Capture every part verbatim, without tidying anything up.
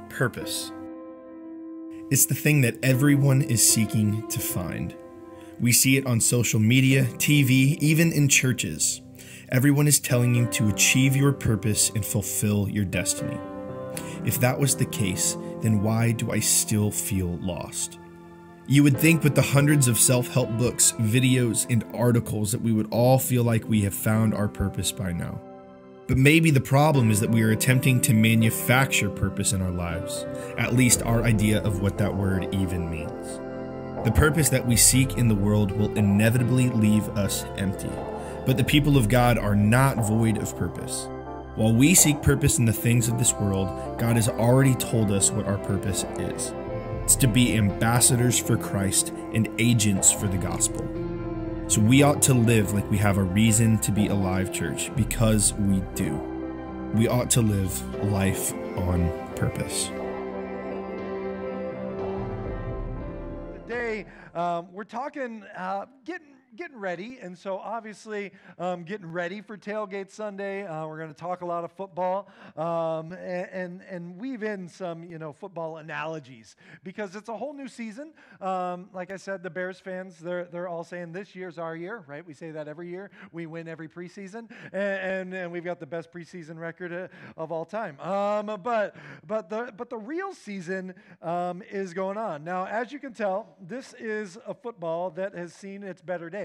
Purpose. It's the thing that everyone is seeking to find. We see it on social media, T V, even in churches. Everyone is telling you to achieve your purpose and fulfill your destiny. If that was the case, then why do I still feel lost? You would think with the hundreds of self-help books, videos, and articles that we would all feel like we have found our purpose by now. But maybe the problem is that we are attempting to manufacture purpose in our lives, at least our idea of what that word even means. The purpose that we seek in the world will inevitably leave us empty, but the people of God are not void of purpose. While we seek purpose in the things of this world, God has already told us what our purpose is. It's to be ambassadors for Christ and agents for the gospel. So we ought to live like we have a reason to be alive, church, because we do. We ought to live life on purpose. Today, um, we're talking uh, getting getting ready, and so obviously um, getting ready for Tailgate Sunday. Uh, we're going to talk a lot of football um, and, and and weave in some you know football analogies because it's a whole new season. Um, like I said, the Bears fans they're they're all saying this year's our year, right? We say that every year. We win every preseason, and and, and we've got the best preseason record uh, of all time. Um, but but the but the real season um, is going on now. As you can tell, this is a football that has seen its better days.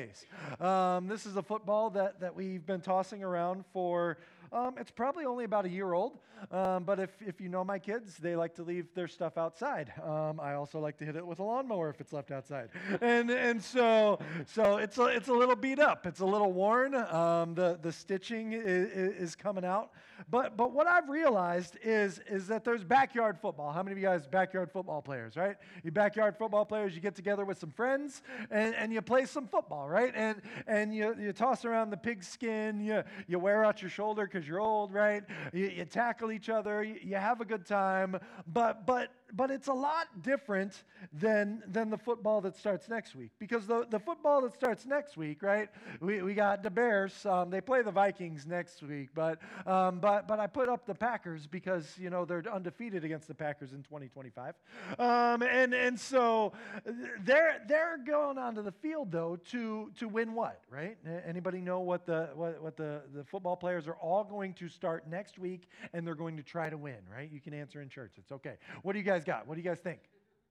Um, this is a football that, that we've been tossing around for, um, it's probably only about a year old, um, but if, if you know my kids, they like to leave their stuff outside. Um, I also like to hit it with a lawnmower if it's left outside. And and so so it's a, it's a little beat up. It's a little worn. Um, the, the stitching is, is coming out. But but what I've realized is, is that there's backyard football. How many of you guys backyard football players, right? You backyard football players, you get together with some friends and, and you play some football, right? And and you, you toss around the pigskin, you, you wear out your shoulder because you're old, right? You, you tackle each other, you, you have a good time, but but but it's a lot different than than the football that starts next week. Because the, the football that starts next week, right? We we got the Bears. Um, they play the Vikings next week, but um, but but I put up the Packers because you know they're undefeated against the Packers in twenty twenty-five, um, and and so they're they're going onto the field though to to win what, right? Anybody know what the what, what the the football players are all going to start next week, and they're going to try to win, right? You can answer in church. It's okay. What do you guys got? What do you guys think?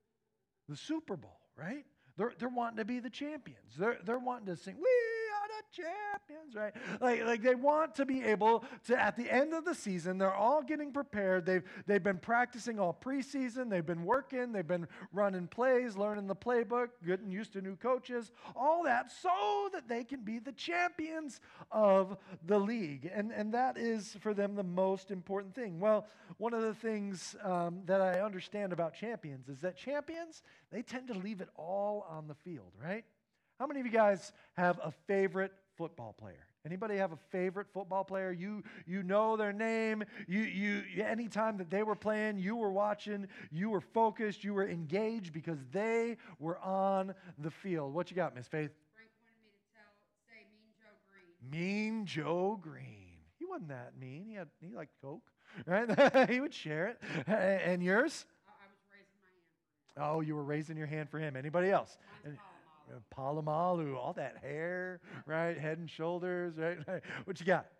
The Super Bowl, right? They're they're wanting to be the champions. They're they're wanting to sing, "We are the champions," right? Like like they want to be able to at the end of the season. They're all getting prepared. They've they've been practicing all preseason. They've been working. They've been running plays, learning the playbook, getting used to new coaches, all that, so that they can be the champions of the league. And and that is for them the most important thing. Well, one of the things um, that I understand about champions is that champions they tend to leave it all on the field, right? How many of you guys have a favorite football player? Anybody have a favorite football player? You you know their name. You you anytime that they were playing, you were watching, you were focused, you were engaged because they were on the field. What you got, Miss Faith? Frank wanted me to tell say Mean Joe Green. Mean Joe Green. He wasn't that mean. He had he liked Coke, right? He would share it. And yours? I was raising my hand for him. Oh, you were raising your hand for him. Anybody else? Mine's Uh, Palomalu, all that hair, right? Head and shoulders, right? What you got?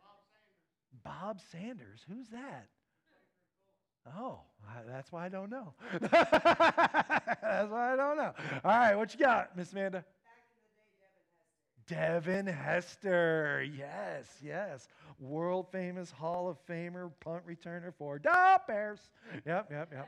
Bob Sanders. Bob Sanders. Who's that? Oh, I- that's why I don't know. That's why I don't know. All right, what you got, Miss Amanda? Back in the day, Devin Hester. Devin Hester. Yes, yes. World famous Hall of Famer, punt returner for the Bears. Yep, yep, yep.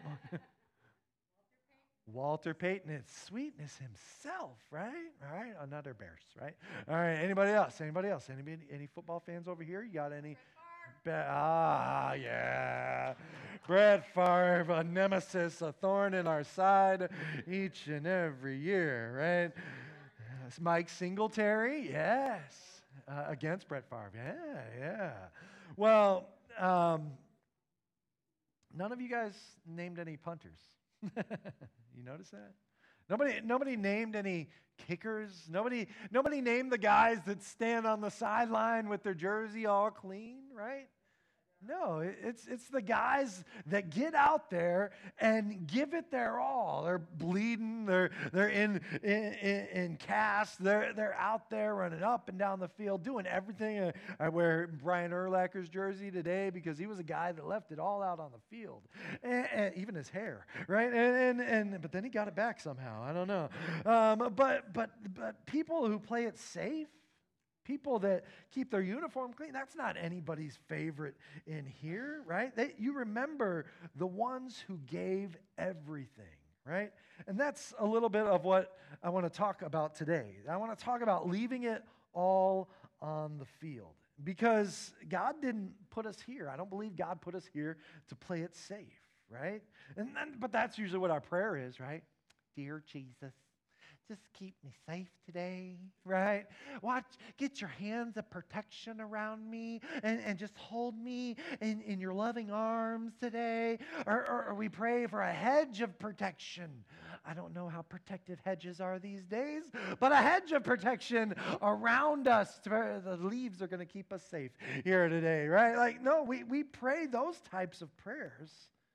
Walter Payton, it's sweetness himself, right? All right, another Bears, right? All right, anybody else? Anybody else? Anybody? Any football fans over here? You got any? Be- ah, yeah. Brett Favre, a nemesis, a thorn in our side each and every year, right? Yes. Mike Singletary, yes, uh, against Brett Favre, yeah, yeah. Well, um, none of you guys named any punters. You notice that? Nobody, nobody named any kickers. Nobody, nobody named the guys that stand on the sideline with their jersey all clean, right? No, it- it's it's the guys that get out there and give it their all. They're bleeding. They're they're in in, in, in cast. They're they're out there running up and down the field, doing everything. Uh, I wear Brian Urlacher's jersey today because he was a guy that left it all out on the field, and, and even his hair, right? And, and and but then he got it back somehow. I don't know. Um, but but but people who play it safe. People that keep their uniform clean, that's not anybody's favorite in here, right? They, you remember the ones who gave everything, right? And that's a little bit of what I want to talk about today. I want to talk about leaving it all on the field because God didn't put us here. I don't believe God put us here to play it safe, right? And then, but that's usually what our prayer is, right? Dear Jesus, just keep me safe today, right? Watch, get your hands of protection around me and, and just hold me in, in your loving arms today. Or, or, or we pray for a hedge of protection. I don't know how protective hedges are these days, but a hedge of protection around us. The leaves are going to keep us safe here today, right? Like, no, we, we pray those types of prayers.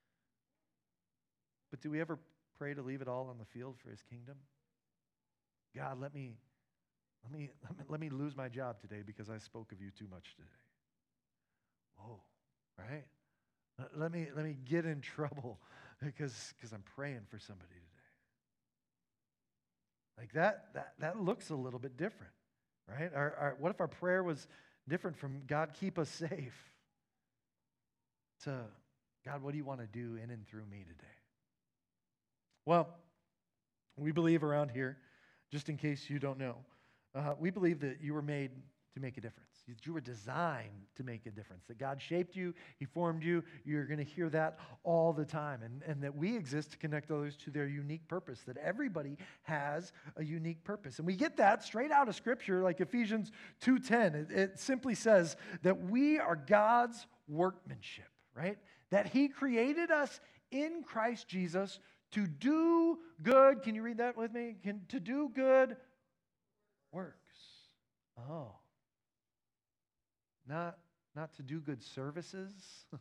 But do we ever pray to leave it all on the field for his kingdom? God, let me, let me, let me, let me lose my job today because I spoke of you too much today. Whoa, right? Let me, let me get in trouble because, because I'm praying for somebody today. Like that, that, that looks a little bit different, right? Our, our, what if our prayer was different from God, keep us safe, to God, what do you want to do in and through me today? Well, we believe around here, just in case you don't know, uh, we believe that you were made to make a difference. That you were designed to make a difference. That God shaped you, he formed you. You're going to hear that all the time. And, and that we exist to connect others to their unique purpose. That everybody has a unique purpose. And we get that straight out of Scripture, like Ephesians two ten. It, it simply says that we are God's workmanship, right? That he created us in Christ Jesus to do good. Can you read that with me? Can, to do good works. Oh. Not, not to do good services.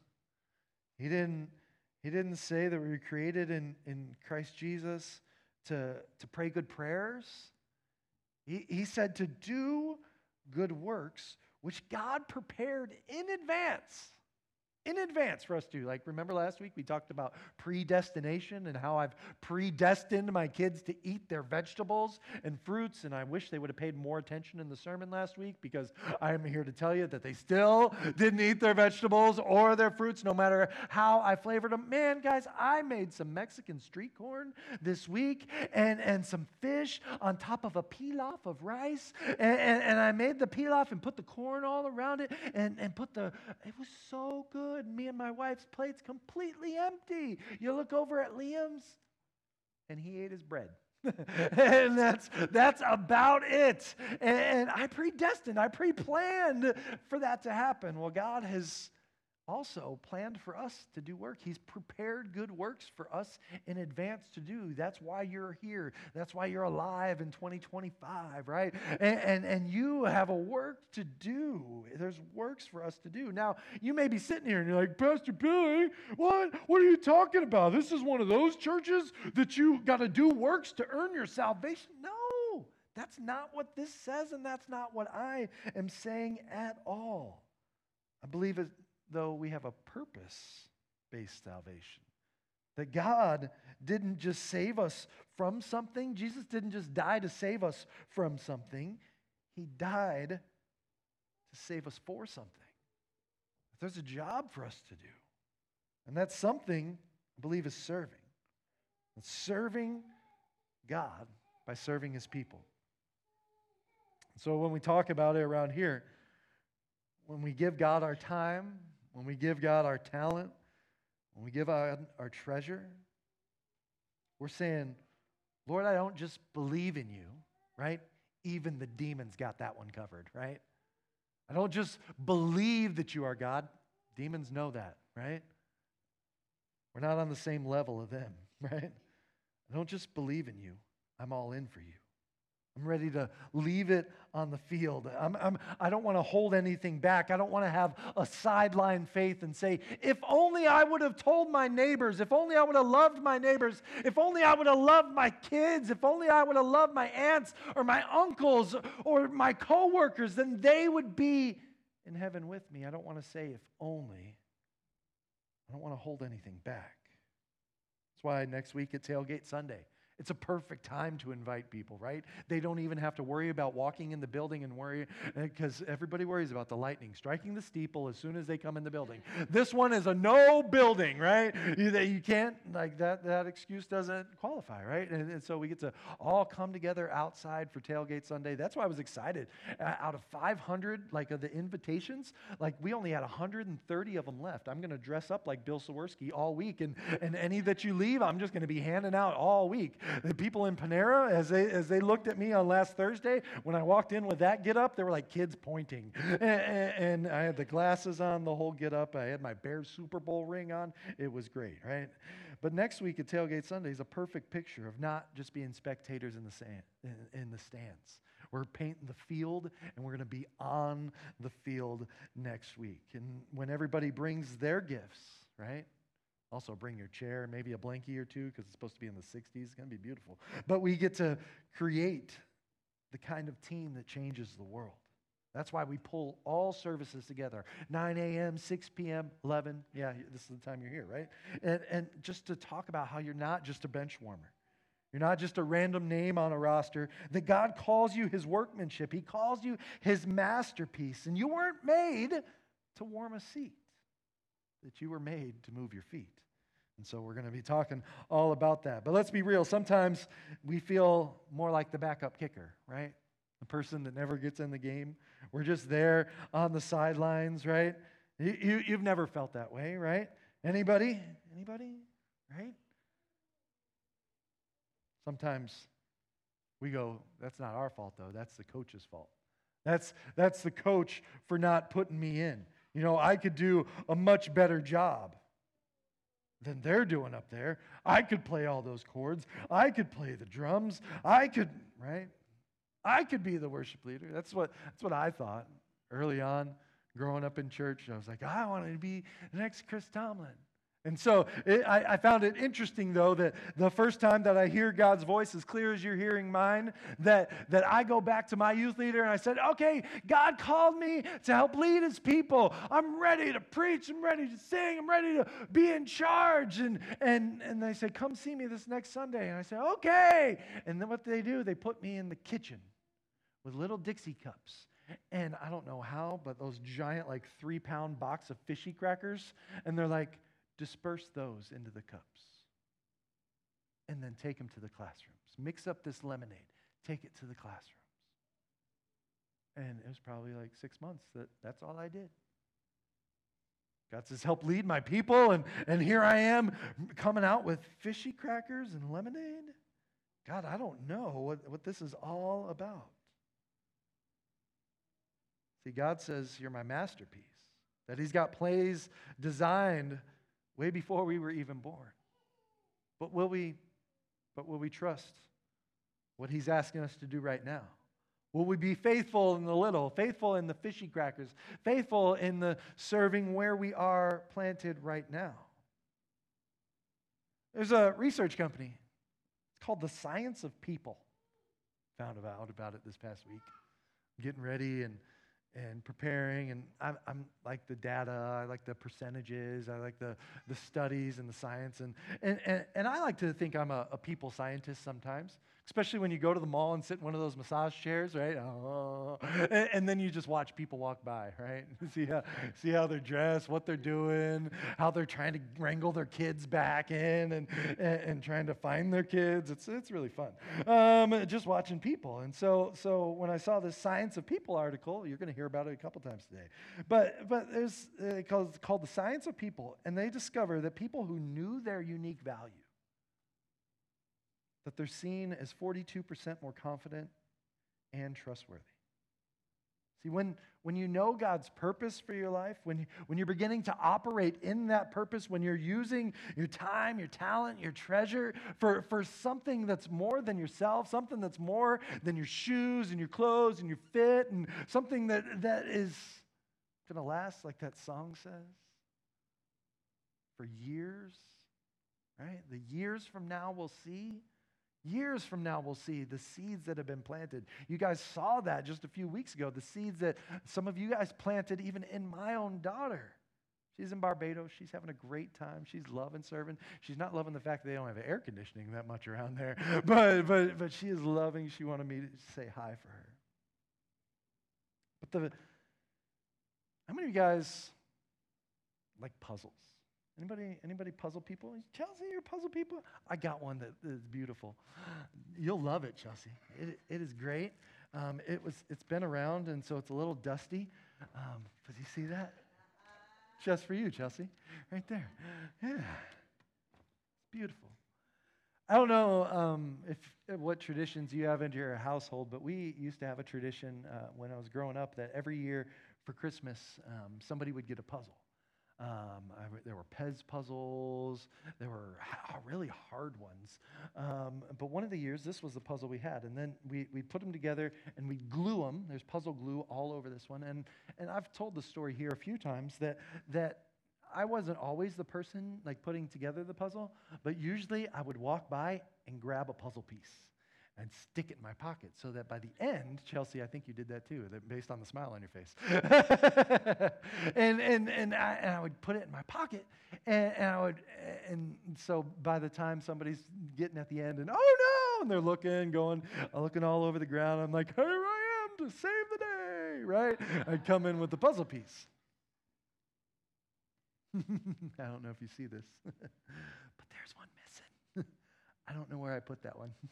he didn't, he didn't say that we were created in, in Christ Jesus to, to pray good prayers. He, he said to do good works, which God prepared in advance. In advance for us to. Like, remember last week we talked about predestination and how I've predestined my kids to eat their vegetables and fruits, and I wish they would have paid more attention in the sermon last week because I am here to tell you that they still didn't eat their vegetables or their fruits no matter how I flavored them. Man, guys, I made some Mexican street corn this week and, and some fish on top of a pilaf of rice, and, and, and I made the pilaf and put the corn all around it and, and put the, it was so good. Me and my wife's plate's completely empty. You look over at Liam's, and he ate his bread. and that's that's about it. And, and I predestined, I pre-planned for that to happen. Well, God has also planned for us to do work. He's prepared good works for us in advance to do. That's why you're here. That's why you're alive in twenty twenty-five, right? And, and, and you have a work to do. There's works for us to do. Now, you may be sitting here and you're like, Pastor Billy, what? What are you talking about? This is one of those churches that you got to do works to earn your salvation? No, that's not what this says, and that's not what I am saying at all. I believe it though we have a purpose-based salvation. That God didn't just save us from something. Jesus didn't just die to save us from something. He died to save us for something. There's a job for us to do. And that something, I believe, is serving. It's serving God by serving his people. So when we talk about it around here, when we give God our time, when we give God our talent, when we give God our treasure, we're saying, Lord, I don't just believe in you, right? Even the demons got that one covered, right? I don't just believe that you are God. Demons know that, right? We're not on the same level of them, right? I don't just believe in you. I'm all in for you. I'm ready to leave it on the field. I'm, I'm, I don't want to hold anything back. I don't want to have a sideline faith and say, if only I would have told my neighbors, if only I would have loved my neighbors, if only I would have loved my kids, if only I would have loved my aunts or my uncles or my coworkers, then they would be in heaven with me. I don't want to say if only. I don't want to hold anything back. That's why next week at Tailgate Sunday, it's a perfect time to invite people, right? They don't even have to worry about walking in the building and worry, because everybody worries about the lightning striking the steeple as soon as they come in the building. This one is a no building, right? You, you can't, like that, that excuse doesn't qualify, right? And, and so we get to all come together outside for Tailgate Sunday. That's why I was excited. Uh, out of five hundred, like of the invitations, like we only had one hundred thirty of them left. I'm going to dress up like Bill Sawerski all week, and, and any that you leave, I'm just going to be handing out all week. The people in Panera, as they as they looked at me on last Thursday, when I walked in with that get up, they were like kids pointing. And, and, and I had the glasses on, the whole get up. I had my Bears Super Bowl ring on. It was great, right? But next week at Tailgate Sunday is a perfect picture of not just being spectators in the sand, in, in the stands. We're painting the field, and we're going to be on the field next week. And when everybody brings their gifts, right? Also bring your chair, maybe a blankie or two, because it's supposed to be in the sixties. It's going to be beautiful. But we get to create the kind of team that changes the world. That's why we pull all services together. nine a.m., six p.m., eleven. Yeah, this is the time you're here, right? And, and just to talk about how you're not just a bench warmer. You're not just a random name on a roster. That God calls you his workmanship. He calls you his masterpiece. And you weren't made to warm a seat. That you were made to move your feet. And so we're going to be talking all about that. But let's be real. Sometimes we feel more like the backup kicker, right? The person that never gets in the game. We're just there on the sidelines, right? You, you, you've never felt that way, right? Anybody? Anybody? Right? Sometimes we go, that's not our fault, though. That's the coach's fault. That's, that's the coach for not putting me in. You know, I could do a much better job than they're doing up there. I could play all those chords. I could play the drums. I could, right? I could be the worship leader. That's what, that's what I thought early on growing up in church. I was like, I want to be the next Chris Tomlin. And so it, I, I found it interesting, though, that the first time that I hear God's voice as clear as you're hearing mine, that, that I go back to my youth leader and I said, okay, God called me to help lead his people. I'm ready to preach. I'm ready to sing. I'm ready to be in charge. And, and, and they say, come see me this next Sunday. And I say, okay. And then what they do, they put me in the kitchen with little Dixie cups. And I don't know how, but those giant, like three-pound box of fishy crackers. And they're like, disperse those into the cups and then take them to the classrooms. Mix up this lemonade. Take it to the classrooms. And it was probably like six months that that's all I did. God says, help lead my people, and, and here I am coming out with fishy crackers and lemonade. God, I don't know what, what this is all about. See, God says, you're my masterpiece. That he's got plays designed way before we were even born. But will we, but will we trust what he's asking us to do right now? Will we be faithful in the little, faithful in the fishy crackers, faithful in the serving where we are planted right now? There's a research company. It's called The Science of People. Found out about it this past week. I'm getting ready and and preparing, and I'm, I'm like the data, I like the percentages, I like the, the studies and the science, and, and, and, and I like to think I'm a, a people scientist sometimes, especially when you go to the mall and sit in one of those massage chairs, right? Oh, and, and then you just watch people walk by, right? see, how, see how they're dressed, what they're doing, how they're trying to wrangle their kids back in and, and, and trying to find their kids. It's, it's really fun, um, just watching people. And so, so when I saw this Science of People article, you're going to hear about it a couple times today, but, but there's uh, called, called The Science of People, and they discover that people who knew their unique value, that they're seen as forty-two percent more confident and trustworthy. See, when, when you know God's purpose for your life, when, you, when you're beginning to operate in that purpose, when you're using your time, your talent, your treasure for, for something that's more than yourself, something that's more than your shoes and your clothes and your fit, and something that, that is going to last, like that song says, for years, right? The years from now we'll see. Years from now, we'll see the seeds that have been planted. You guys saw that just a few weeks ago, the seeds that some of you guys planted even in my own daughter. She's in Barbados. She's having a great time. She's loving serving. She's not loving the fact that they don't have air conditioning that much around there, but, but, but she is loving. She wanted me to say hi for her. But the, how many of you guys like puzzles? Anybody, anybody puzzle people? Chelsea, you're puzzle people? I got one that is beautiful. You'll love it, Chelsea. It, it is great. Um, it was, it's been around, and so it's a little dusty. Um, but you see that? Just for you, Chelsea. Right there. Yeah. It's beautiful. I don't know um, if what traditions you have in your household, but we used to have a tradition uh, when I was growing up that every year for Christmas, um, somebody would get a puzzle. Um, I, there were Pez puzzles. There were h- really hard ones. Um, but one of the years, this was the puzzle we had. And then we we put them together and we glue them. There's puzzle glue all over this one. And and I've told the story here a few times that that I wasn't always the person like putting together the puzzle, but usually I would walk by and grab a puzzle piece and stick it in my pocket so that by the end, Chelsea, I think you did that too, that based on the smile on your face. and and and I, and I would put it in my pocket, and, and I would, and so by the time somebody's getting at the end, and oh no, and they're looking, going, looking all over the ground, I'm like, here I am to save the day, right? I'd come in with the puzzle piece. I don't know if you see this, but there's one missing. I don't know where I put that one.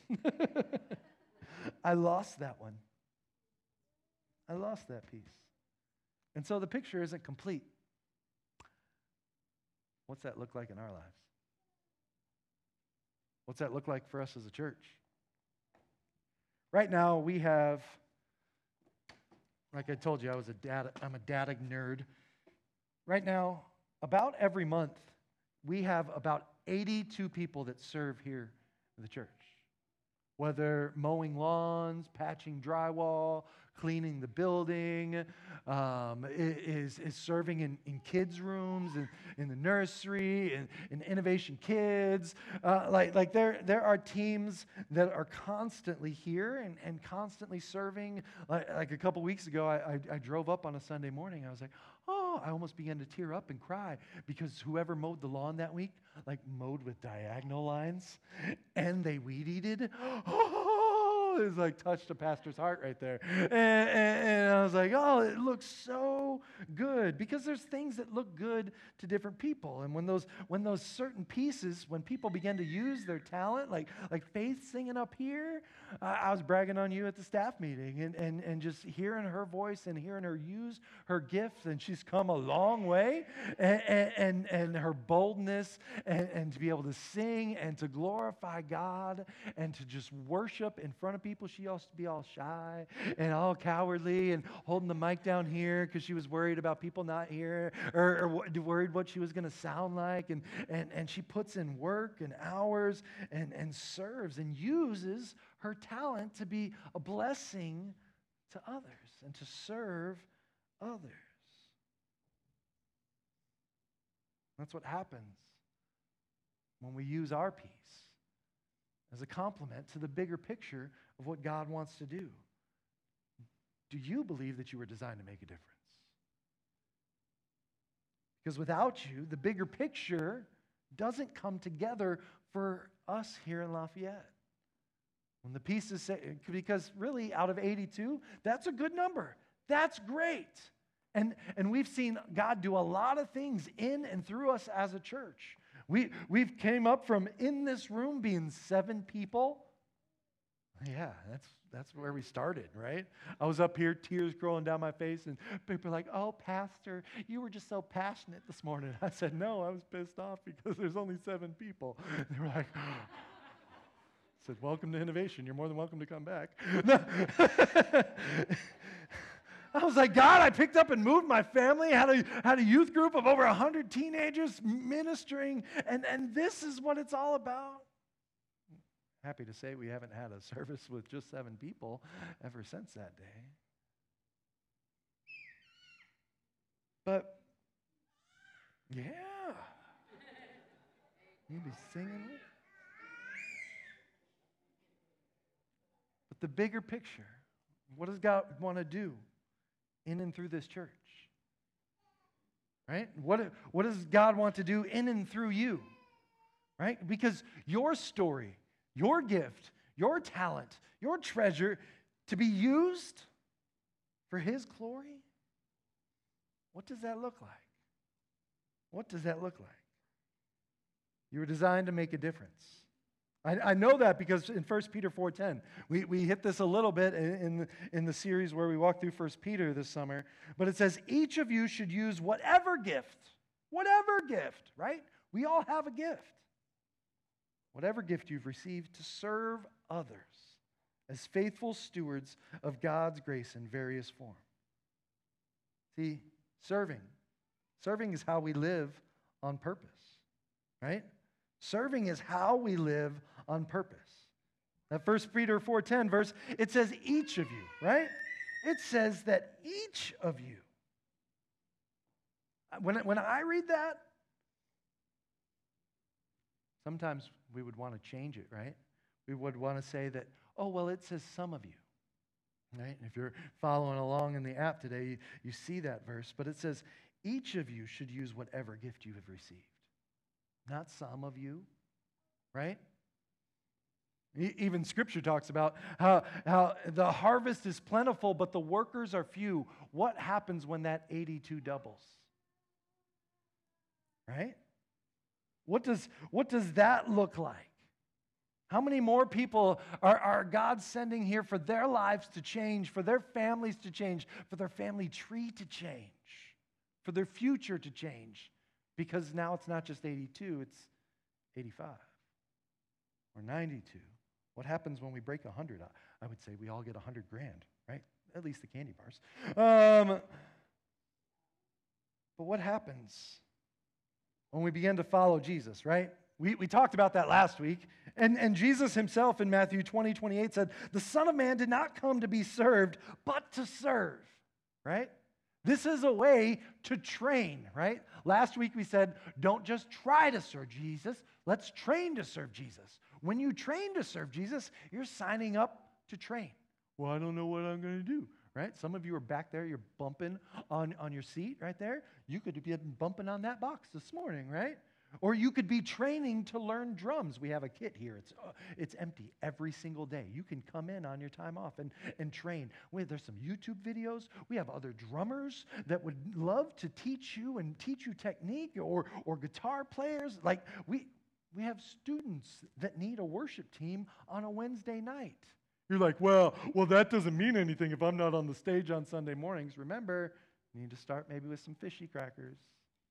I lost that one. I lost that piece. And so the picture isn't complete. What's that look like in our lives? What's that look like for us as a church? Right now we have, like I told you, I was a data, I'm a data nerd. Right now, about every month, we have about eighty-two people that serve here in the church. Whether mowing lawns, patching drywall, cleaning the building, um, is, is serving in, in kids' rooms, in, in the nursery, in, in Innovation Kids. Uh, like like there, there are teams that are constantly here and, and constantly serving. Like, like a couple weeks ago, I, I, I drove up on a Sunday morning. I was like, oh, I almost began to tear up and cry because whoever mowed the lawn that week, like mowed with diagonal lines, and they weed-eated. Oh, it was like touched a pastor's heart right there. And, and, and I was like, oh, it looks so good. Because there's things that look good to different people. And when those when those certain pieces, when people begin to use their talent, like like Faith singing up here, uh, I was bragging on you at the staff meeting and, and, and just hearing her voice and hearing her use her gifts. And she's come a long way. And, and, and her boldness and, and to be able to sing and to glorify God and to just worship in front of people. She used to be all shy and all cowardly and holding the mic down here because she was worried about people not here or, or worried what she was going to sound like. And, and, and she puts in work and hours and, and serves and uses her talent to be a blessing to others and to serve others. That's what happens when we use our piece as a complement to the bigger picture of what God wants to do. Do you believe that you were designed to make a difference? Because without you, the bigger picture doesn't come together for us here in Lafayette. When the pieces say, because really out of eighty-two, that's a good number. That's great. And, and we've seen God do a lot of things in and through us as a church. We, we've came up from in this room being seven people. Yeah, that's that's where we started, right? I was up here, tears rolling down my face, and people are like, oh, Pastor, you were just so passionate this morning. I said, no, I was pissed off because there's only seven people. They were like, oh. I said, welcome to Innovation. You're more than welcome to come back. I was like, God, I picked up and moved my family, had a, had a youth group of over one hundred teenagers ministering, and, and this is what it's all about. Happy to say we haven't had a service with just seven people ever since that day. But, yeah. You be singing. But the bigger picture, what does God want to do in and through this church? Right? What, what does God want to do in and through you? Right? Because your story, your gift, your talent, your treasure to be used for His glory, what does that look like? What does that look like? You were designed to make a difference. I, I know that because in First Peter four ten, we, we hit this a little bit in, in, the, in the series where we walked through First Peter this summer, but it says, each of you should use whatever gift, whatever gift, right? We all have a gift. Whatever gift you've received to serve others as faithful stewards of God's grace in various forms. See, serving. Serving is how we live on purpose, right? Serving is how we live on purpose. That First Peter four ten verse, it says each of you, right? It says that each of you. When, when I read that, sometimes we would want to change it, right? We would want to say that, oh, well, it says some of you, right? And if you're following along in the app today, you, you see that verse, but it says each of you should use whatever gift you have received. Not some of you, right? Even Scripture talks about how, how the harvest is plentiful, but the workers are few. What happens when that eighty-two doubles? Right? What does, what does that look like? How many more people are, are God sending here for their lives to change, for their families to change, for their family tree to change, for their future to change? Because now it's not just eighty-two, it's eighty-five or ninety-two. What happens when we break one hundred? I would say we all get one hundred grand, right? At least the candy bars. Um, but what happens when we begin to follow Jesus, right? We, we talked about that last week. And, and Jesus himself in Matthew twenty, twenty-eight said, the Son of Man did not come to be served, but to serve, right? This is a way to train, right? Last week we said, don't just try to serve Jesus. Let's train to serve Jesus. When you train to serve Jesus, you're signing up to train. Well, I don't know what I'm going to do, right? Some of you are back there. You're bumping on, on your seat right there. You could be bumping on that box this morning, right? Or you could be training to learn drums. We have a kit here. It's uh, it's empty every single day. You can come in on your time off and, and train. We, there's some YouTube videos. We have other drummers that would love to teach you and teach you technique, or or guitar players. Like we we have students that need a worship team on a Wednesday night. You're like, well, well, that doesn't mean anything if I'm not on the stage on Sunday mornings. Remember, you need to start maybe with some fishy crackers.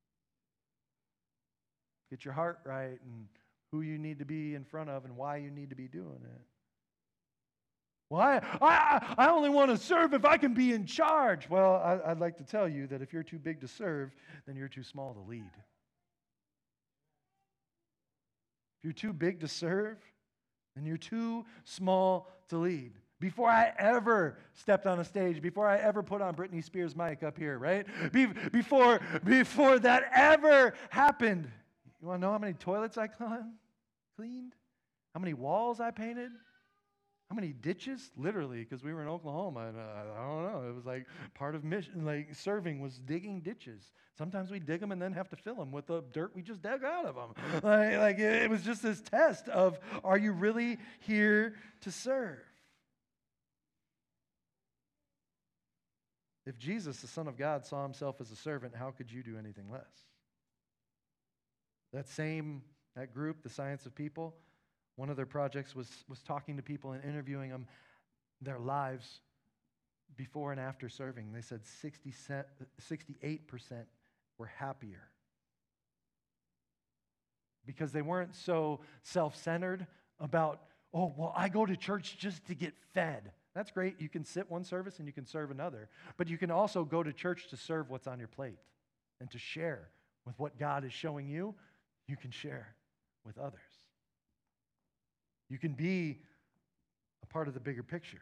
Get your heart right and who you need to be in front of and why you need to be doing it. Well, I, I, I only want to serve if I can be in charge. Well, I, I'd like to tell you that if you're too big to serve, then you're too small to lead. If you're too big to serve, then you're too small to lead. Before I ever stepped on a stage, before I ever put on Britney Spears' mic up here, right? Be, before, before that ever happened, you want to know how many toilets I cleaned? How many walls I painted? How many ditches? Literally, because we were in Oklahoma, and uh, I don't know. It was like part of mission, like serving was digging ditches. Sometimes we dig them and then have to fill them with the dirt we just dug out of them. Like, like it, it was just this test of, are you really here to serve? If Jesus, the Son of God, saw himself as a servant, how could you do anything less? That same, that group, the Science of People, one of their projects was, was talking to people and interviewing them, their lives before and after serving. They said sixty-eight percent were happier because they weren't so self-centered about, oh, well, I go to church just to get fed. That's great. You can sit one service and you can serve another. But you can also go to church to serve what's on your plate and to share with what God is showing you. You can share with others. You can be a part of the bigger picture.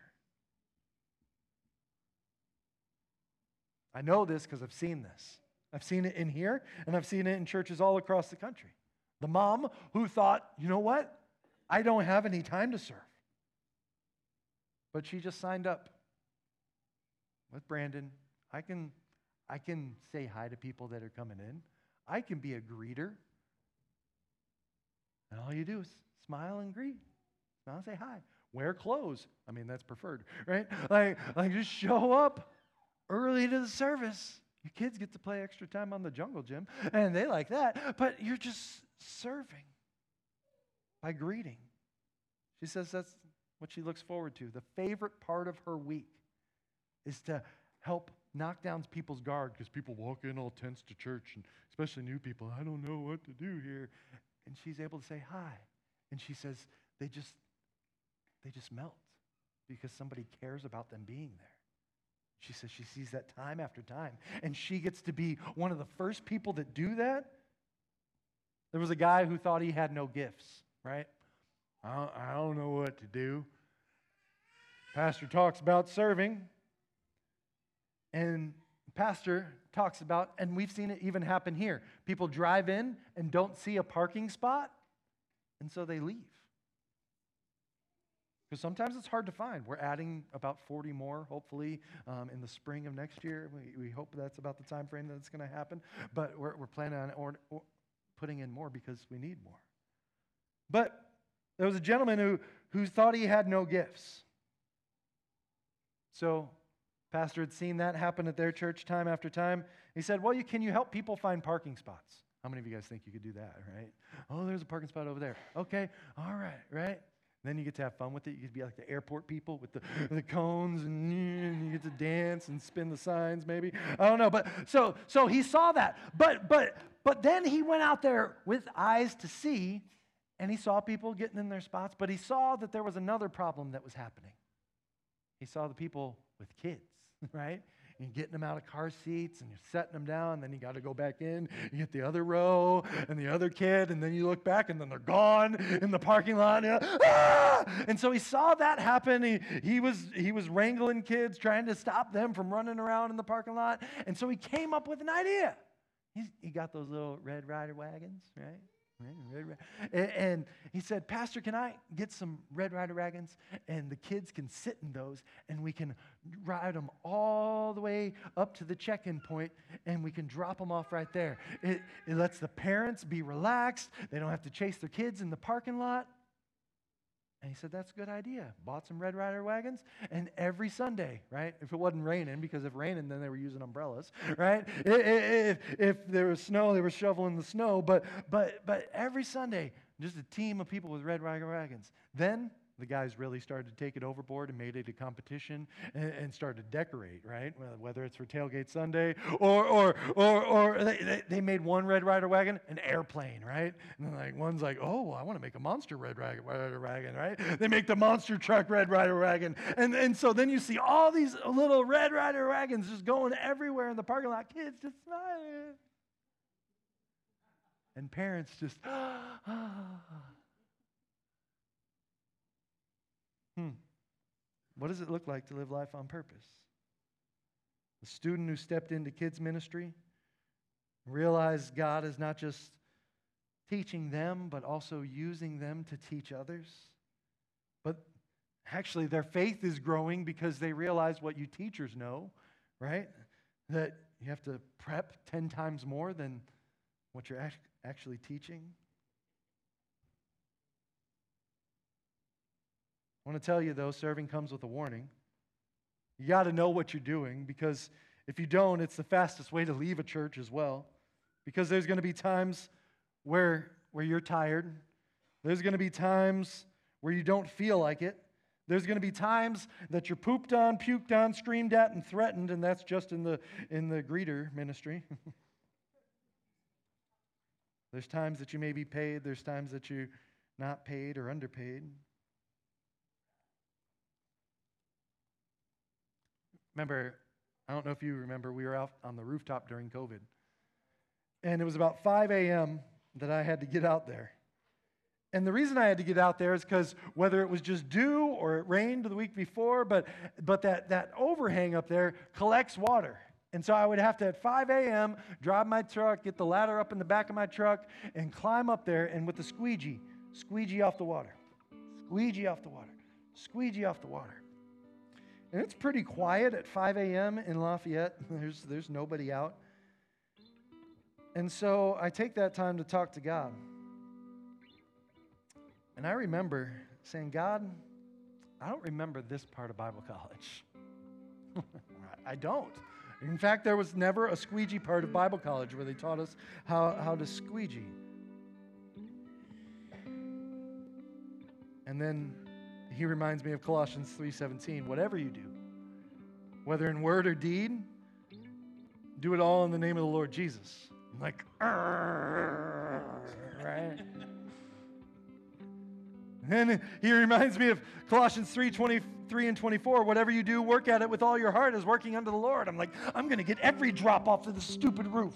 I know this because I've seen this. I've seen it in here, and I've seen it in churches all across the country. The mom who thought, you know what? I don't have any time to serve. But she just signed up with Brandon. I can, I can say hi to people that are coming in. I can be a greeter. And all you do is smile and greet. Smile and say hi. Wear clothes. I mean, that's preferred, right? Like, like just show up early to the service. Your kids get to play extra time on the jungle gym, and they like that. But you're just serving by greeting. She says that's what she looks forward to. The favorite part of her week is to help knock down people's guard, because people walk in all tense to church, and especially new people. I don't know what to do here. And she's able to say hi. And she says they just they just melt because somebody cares about them being there. She says she sees that time after time. And she gets to be one of the first people that do that. There was a guy who thought he had no gifts, right? I don't, I don't know what to do. Pastor talks about serving. And pastor talks about, and we've seen it even happen here. People drive in and don't see a parking spot, and so they leave. Because sometimes it's hard to find. We're adding about forty more, hopefully, um, in the spring of next year. We, we hope that's about the time frame that it's going to happen. But we're, we're planning on or, or putting in more because we need more. But there was a gentleman who, who thought he had no gifts. So pastor had seen that happen at their church time after time. He said, well, you, can you help people find parking spots? How many of you guys think you could do that, right? Oh, there's a parking spot over there. Okay, all right, right? Then you get to have fun with it. You get to be like the airport people with the, the cones, and, and you get to dance and spin the signs, maybe. I don't know. But so so he saw that. But but but then he went out there with eyes to see, and he saw people getting in their spots. But he saw that there was another problem that was happening. He saw the people with kids, right? And you're getting them out of car seats, and you're setting them down, and then you got to go back in. You get the other row and the other kid, and then you look back, and then they're gone in the parking lot. And, ah! and so he saw that happen. He, he, was, he was wrangling kids, trying to stop them from running around in the parking lot. And so he came up with an idea. He's, he got those little Red Ryder wagons, right? And he said, Pastor, can I get some Red Ryder wagons? And the kids can sit in those, and we can ride them all the way up to the check-in point, and we can drop them off right there. It, it lets the parents be relaxed. They don't have to chase their kids in the parking lot. And he said, that's a good idea. Bought some Red Ryder wagons, and every Sunday, right? If it wasn't raining, because if raining, then they were using umbrellas, right? If, if there was snow, they were shoveling the snow. But but but every Sunday, just a team of people with Red Ryder wagons. Then the guys really started to take it overboard and made it a competition and, and started to decorate, right? Whether it's for Tailgate Sunday or or or or they, they made one Red Ryder wagon an airplane, right? And then like one's like, oh, well, I want to make a monster Red Ryder wagon, right? They make the monster truck Red Ryder wagon, and and so then you see all these little Red Ryder wagons just going everywhere in the parking lot. Kids just smiling, and parents just. Hmm. What does it look like to live life on purpose? The student who stepped into kids' ministry realized God is not just teaching them, but also using them to teach others. But actually, their faith is growing because they realize what you teachers know, right? That you have to prep ten times more than what you're actually teaching. I want to tell you, though, serving comes with a warning. You got to know what you're doing, because if you don't, it's the fastest way to leave a church as well. Because there's going to be times where, where you're tired. There's going to be times where you don't feel like it. There's going to be times that you're pooped on, puked on, screamed at, and threatened, and that's just in the, in the greeter ministry. There's times that you may be paid. There's times that you're not paid or underpaid. Remember, I don't know if you remember, we were out on the rooftop during COVID. And it was about five a.m. that I had to get out there. And the reason I had to get out there is because whether it was just dew or it rained the week before, but, but that, that overhang up there collects water. And so I would have to, at five a.m., drive my truck, get the ladder up in the back of my truck, and climb up there, and with the squeegee, squeegee off the water, squeegee off the water, squeegee off the water. And it's pretty quiet at five a.m. in Lafayette. There's, there's nobody out. And so I take that time to talk to God. And I remember saying, God, I don't remember this part of Bible college. I don't. In fact, there was never a squeegee part of Bible college where they taught us how, how to squeegee. And then he reminds me of Colossians three seventeen. Whatever you do, whether in word or deed, do it all in the name of the Lord Jesus. I'm like, right? And then he reminds me of Colossians three twenty-three and twenty-four. Whatever you do, work at it with all your heart as working unto the Lord. I'm like, I'm going to get every drop off of this stupid roof.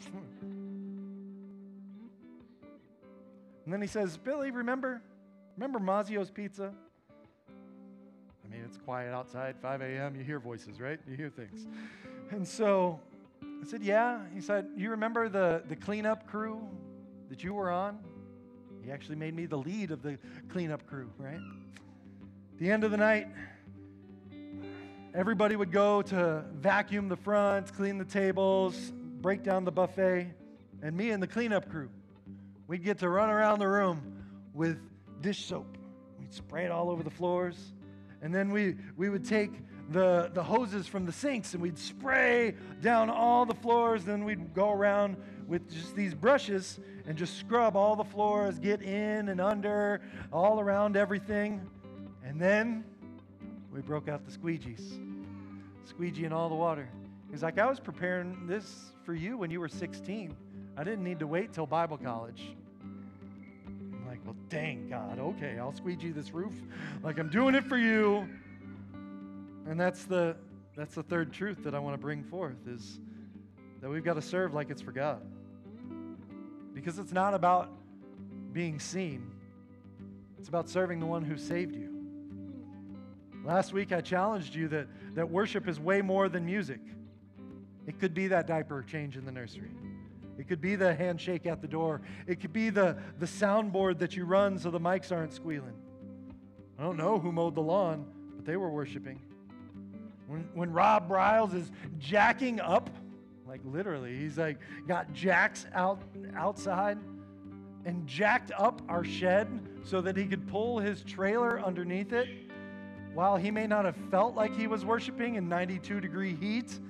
And then he says, Billy, remember, remember Mazio's Pizza? I mean, it's quiet outside, five a.m. You hear voices, right? You hear things. And so I said, yeah. He said, you remember the, the cleanup crew that you were on? He actually made me the lead of the cleanup crew, right? At the end of the night, everybody would go to vacuum the front, clean the tables, break down the buffet, and me and the cleanup crew, we'd get to run around the room with dish soap. We'd spray it all over the floors, and then we, we would take the, the hoses from the sinks and we'd spray down all the floors, then we'd go around with just these brushes and just scrub all the floors, get in and under, all around everything. And then we broke out the squeegees, squeegeeing all the water. He's like, I was preparing this for you when you were sixteen. I didn't need to wait till Bible college. I'm like, well, dang, God, okay, I'll squeegee this roof like I'm doing it for you. And that's the, that's the third truth that I want to bring forth, is that we've got to serve like it's for God. Because it's not about being seen. It's about serving the one who saved you. Last week I challenged you that, that worship is way more than music. It could be that diaper change in the nursery. It could be the handshake at the door. It could be the, the soundboard that you run so the mics aren't squealing. I don't know who mowed the lawn, but they were worshiping. When, when Rob Riles is jacking up, like literally, he's like got jacks out outside and jacked up our shed so that he could pull his trailer underneath it. While he may not have felt like he was worshiping in ninety-two degree heat,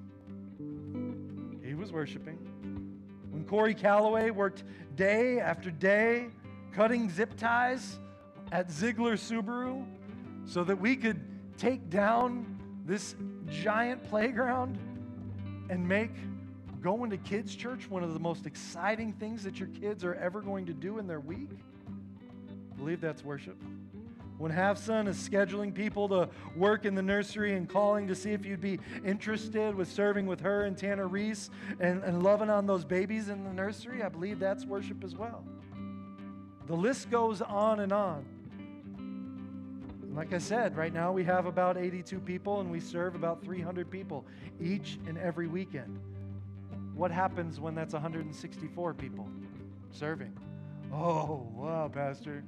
he was worshiping. When Corey Calloway worked day after day cutting zip ties at Ziegler Subaru so that we could take down this giant playground and make going to kids' church one of the most exciting things that your kids are ever going to do in their week? I believe that's worship. When Half-Son is scheduling people to work in the nursery and calling to see if you'd be interested with serving with her and Tanner Reese and, and loving on those babies in the nursery, I believe that's worship as well. The list goes on and on. Like I said, right now we have about eighty-two people and we serve about three hundred people each and every weekend. What happens when that's one hundred sixty-four people serving? Oh, wow, Pastor.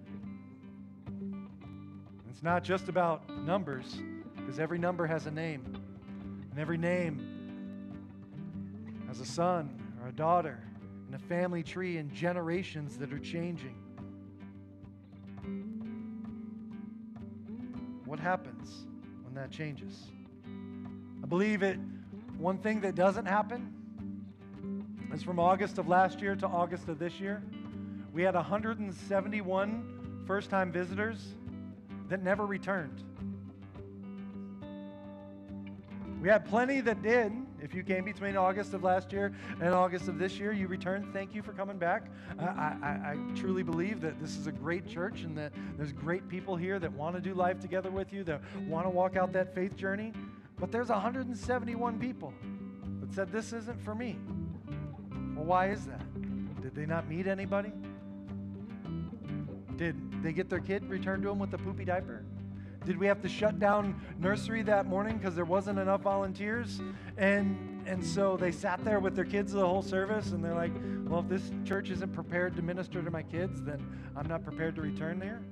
It's not just about numbers, because every number has a name. And every name has a son or a daughter and a family tree and generations that are changing. What happens when that changes? I believe it. One thing that doesn't happen is from August of last year to August of this year, we had one hundred seventy-one first-time visitors that never returned. We had plenty that did. If you came between August of last year and August of this year, you returned. Thank you for coming back. I, I, I truly believe that this is a great church and that there's great people here that want to do life together with you, that want to walk out that faith journey. But there's one hundred seventy-one people that said, this isn't for me. Well, why is that? Did they not meet anybody? Did they get their kid returned to them with a poopy diaper? Did we have to shut down nursery that morning because there wasn't enough volunteers? And and so they sat there with their kids the whole service, and they're like, well, if this church isn't prepared to minister to my kids, then I'm not prepared to return there.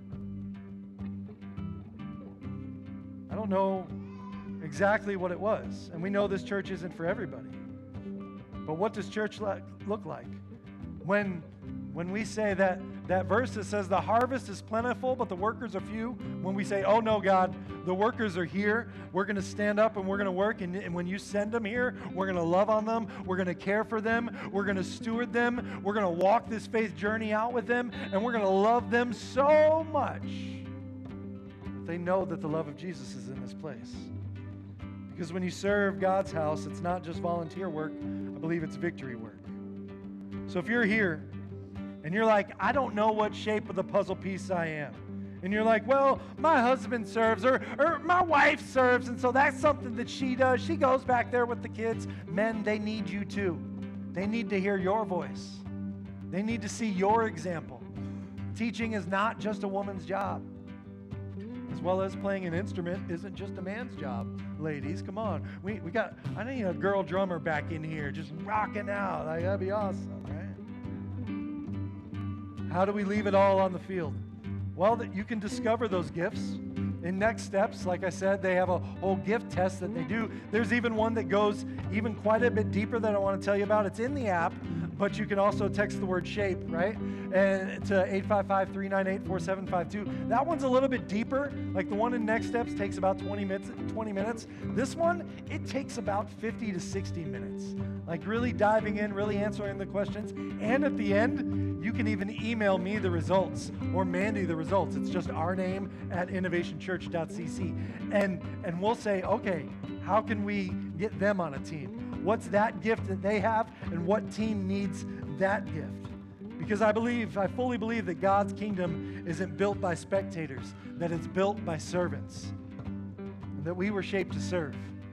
I don't know exactly what it was. And we know this church isn't for everybody. But what does church look like? When, when we say that, that verse that says the harvest is plentiful, but the workers are few, when we say, oh no, God, the workers are here, we're going to stand up and we're going to work, and, and when you send them here, we're going to love on them, we're going to care for them, we're going to steward them, we're going to walk this faith journey out with them, and we're going to love them so much that they know that the love of Jesus is in this place. Because when you serve God's house, it's not just volunteer work, I believe it's victory work. So if you're here and you're like, I don't know what shape of the puzzle piece I am, and you're like, well, my husband serves, or, or my wife serves, and so that's something that she does. She goes back there with the kids. Men, they need you too. They need to hear your voice. They need to see your example. Teaching is not just a woman's job. As well as playing an instrument isn't just a man's job. Ladies, come on. We we got, I need a girl drummer back in here just rocking out. Like, that'd be awesome, right? How do we leave it all on the field? Well, that you can discover those gifts in Next Steps. Like I said, they have a whole gift test that they do. There's even one that goes even quite a bit deeper that I want to tell you about. It's in the app, but you can also text the word shape, right? And to eight five five, three nine eight, four seven five two. That one's a little bit deeper. Like the one in Next Steps takes about twenty minutes. twenty minutes. This one, it takes about fifty to sixty minutes. Like really diving in, really answering the questions. And at the end, you can even email me the results or Mandy the results. It's just our name at innovation church dot c c. And, and we'll say, okay, how can we get them on a team? What's that gift that they have, and what team needs that gift? Because I believe, I fully believe that God's kingdom isn't built by spectators, that it's built by servants, and that we were shaped to serve,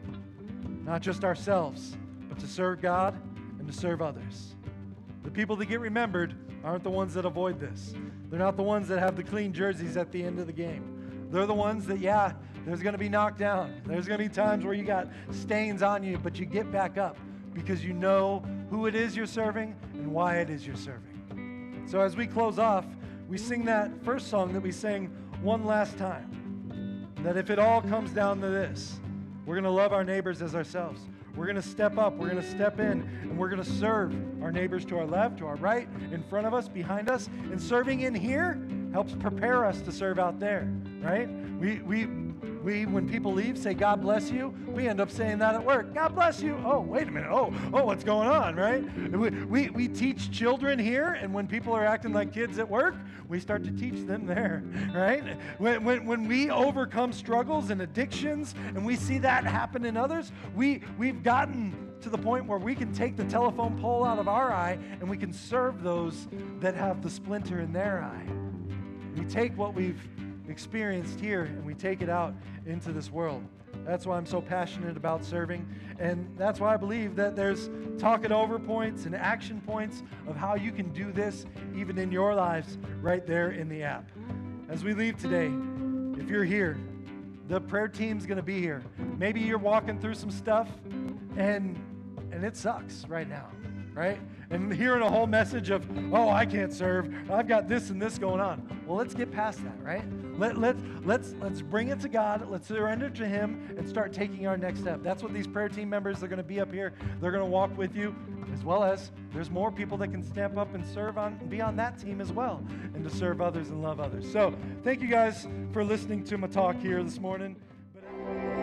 not just ourselves, but to serve God and to serve others. The people that get remembered aren't the ones that avoid this. They're not the ones that have the clean jerseys at the end of the game. They're the ones that, yeah, there's going to be knocked down. There's going to be times where you got stains on you, but you get back up because you know who it is you're serving and why it is you're serving. So as we close off, we sing that first song that we sang one last time, that if it all comes down to this, we're going to love our neighbors as ourselves. We're going to step up, we're going to step in, and we're going to serve our neighbors to our left, to our right, in front of us, behind us. And serving in here helps prepare us to serve out there, right? We, we, we, when people leave, say, God bless you. We end up saying that at work. God bless you. Oh, wait a minute. Oh, oh, what's going on, right? We, we, we teach children here, and when people are acting like kids at work, we start to teach them there, right? When, when, when we overcome struggles and addictions, and we see that happen in others, we, we've gotten to the point where we can take the telephone pole out of our eye, and we can serve those that have the splinter in their eye. We take what we've experienced here and we take it out into this world. That's why I'm so passionate about serving, and that's why I believe that there's talk it over points and action points of how you can do this even in your lives right there in the app. As we leave today, if you're here, the prayer team's going to be here. Maybe you're walking through some stuff and and it sucks right now, right? And hearing a whole message of, oh, I can't serve. I've got this and this going on. Well, let's get past that, right? Let, let, let's, let's bring it to God. Let's surrender to Him and start taking our next step. That's what these prayer team members are going to be up here. They're going to walk with you, as well as there's more people that can stamp up and serve on and be on that team as well, and to serve others and love others. So thank you guys for listening to my talk here this morning. But